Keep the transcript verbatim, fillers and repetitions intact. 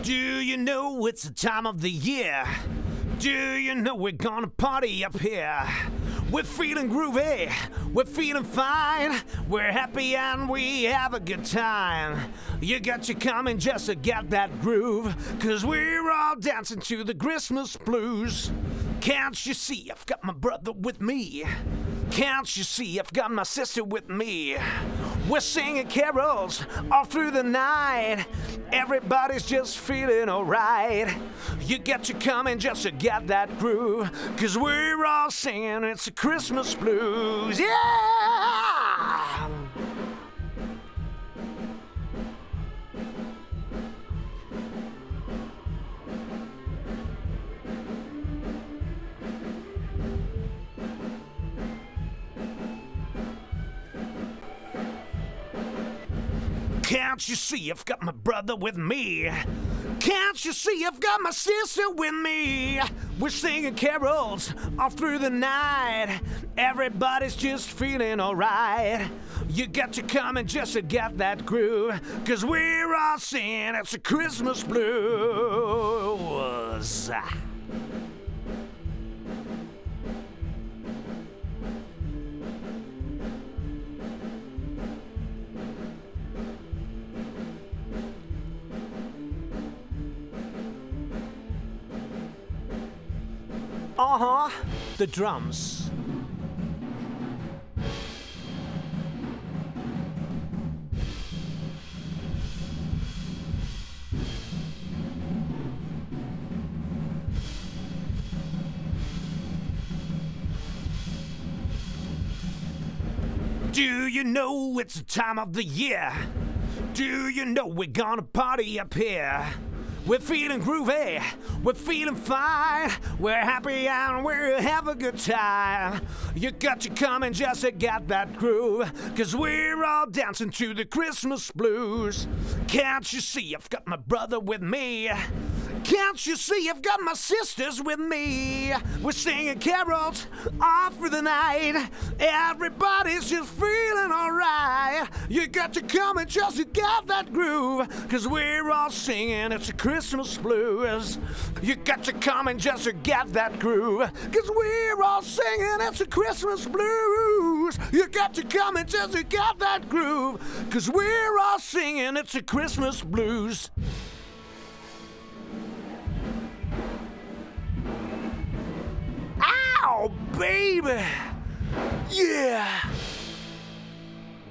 Do you know it's the time of the year? Do you know we're gonna party up here? We're feeling groovy, we're feeling fine, we're happy and we have a good time. You got you coming just to get that groove, cause we're all dancing to the Christmas blues. Can't you see I've got my brother with me? Can't you see I've got my sister with me? We're singing carols all through the night. Everybody's just feeling alright. You got you coming just to get that groove, cause we're all singing it's the Christmas blues. Yeah! Can't you see I've got my brother with me? Can't you see I've got my sister with me? We're singing carols all through the night. Everybody's just feeling alright. You got you coming just to get that groove, cause we're all singing it's the Christmas blues. Uh-huh, the drums. Do you know it's the time of the year? Do you know we're gonna party up here? We're feeling groovy, we're feeling fine, we're happy and we'll have a good time. You got you coming just to get that groove, cause we're all dancing to the Christmas blues. Can't you see I've got my brother with me? Can't you see I've got my sisters with me? We're singing carols all through the night. Everybody's just feeling alright. You got to come and just to get that groove, cause we're all singing it's a Christmas blues. You got to come and just to get that groove, cause we're all singing it's a Christmas blues. You got to come and just to get that groove, cause we're all singing it's a Christmas blues. Ow, baby! Yeah!